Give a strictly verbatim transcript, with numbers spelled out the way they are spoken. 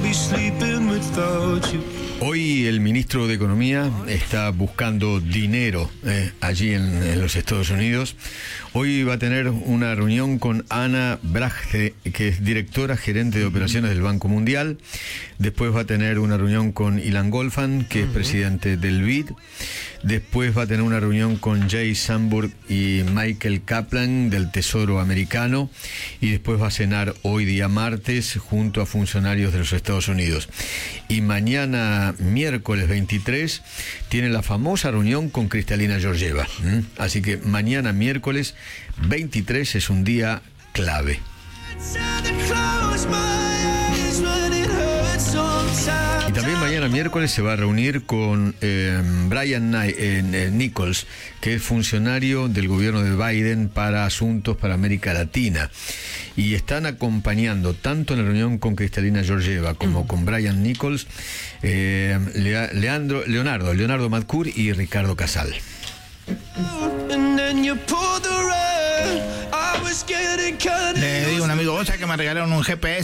Hoy el ministro de Economía está buscando dinero eh, allí en, en los Estados Unidos. Hoy va a tener una reunión con Ana Brahe, que es directora gerente de operaciones del Banco Mundial. Después va a tener una reunión con Ilan Goldfand, que es presidente del B I D. Después va a tener una reunión con Jay Samburg y Michael Kaplan del Tesoro americano. Y después va a cenar hoy día martes junto a funcionarios de los Estados Unidos. Y mañana miércoles veintitrés tiene la famosa reunión con Kristalina Georgieva. ¿Mm? Así que mañana miércoles veintitrés es un día clave. Y también mañana miércoles se va a reunir con eh, Brian eh, Nichols, que es funcionario del gobierno de Biden para asuntos para América Latina. Y están acompañando tanto en la reunión con Kristalina Georgieva como con Brian Nichols, eh, Leandro, Leonardo, Leonardo Madcour y Ricardo Casal. Le digo a un amigo, vos sabés que me regalaron un G P S